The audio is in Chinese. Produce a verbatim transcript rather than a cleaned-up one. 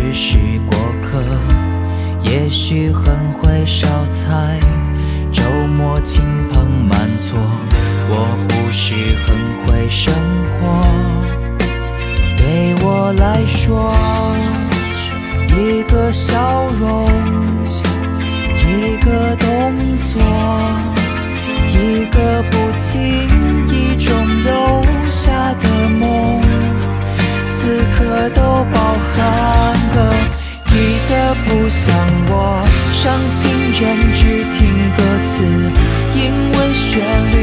只是过客，也许很会烧菜，周末亲朋满座，我不是很会生活。对我来说，一个笑容，一个动作，一个不经意中留下的梦，此刻都包含了一的不像我，伤心人只听歌词，因为旋律